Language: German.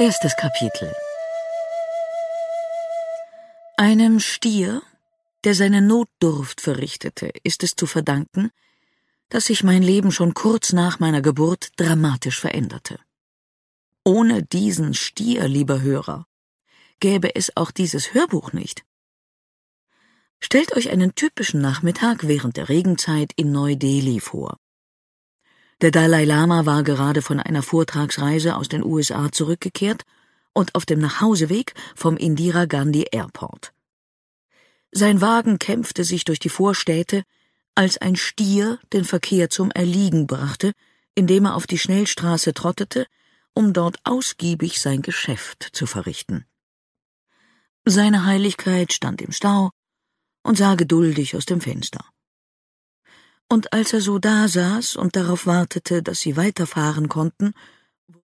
Erstes Kapitel. Einem Stier, der seine Notdurft verrichtete, ist es zu verdanken, dass sich mein Leben schon kurz nach meiner Geburt dramatisch veränderte. Ohne diesen Stier, lieber Hörer, gäbe es auch dieses Hörbuch nicht. Stellt euch einen typischen Nachmittag während der Regenzeit in Neu-Delhi vor. Der Dalai Lama war gerade von einer Vortragsreise aus den USA zurückgekehrt und auf dem Nachhauseweg vom Indira Gandhi Airport. Sein Wagen kämpfte sich durch die Vorstädte, als ein Stier den Verkehr zum Erliegen brachte, indem er auf die Schnellstraße trottete, um dort ausgiebig sein Geschäft zu verrichten. Seine Heiligkeit stand im Stau und sah geduldig aus dem Fenster. Und als er so dasaß und darauf wartete, dass sie weiterfahren konnten,